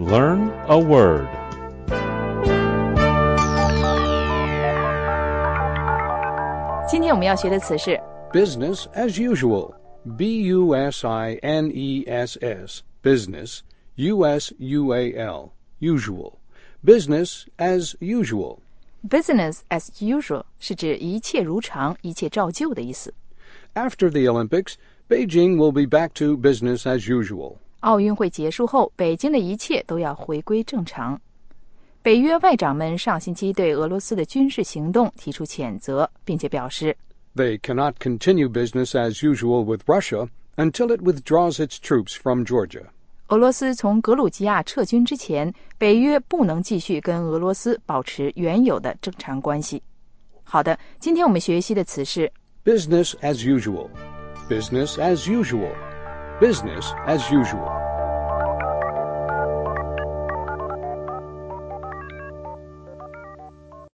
Learn a word. 今天我们要学的词是 Business as usual. B-U-S-I-N-E-S-S. Business. U-S-U-A-L. Usual. Business as usual. business as usual 是指一切如常，一切照旧的意思。 After the Olympics, Beijing will be back to business as usual. 奥运会结束后，北京的一切都要回归正常。北约外长们上星期对俄罗斯的军事行动提出谴责，并且表示 They cannot continue business as usual with Russia until it withdraws its troops from Georgia. 俄罗斯从格鲁吉亚撤军之前，北约不能继续跟俄罗斯保持原有的正常关系。好的，今天我们学习的词是 Business as usual. Business as usual. Business as usual.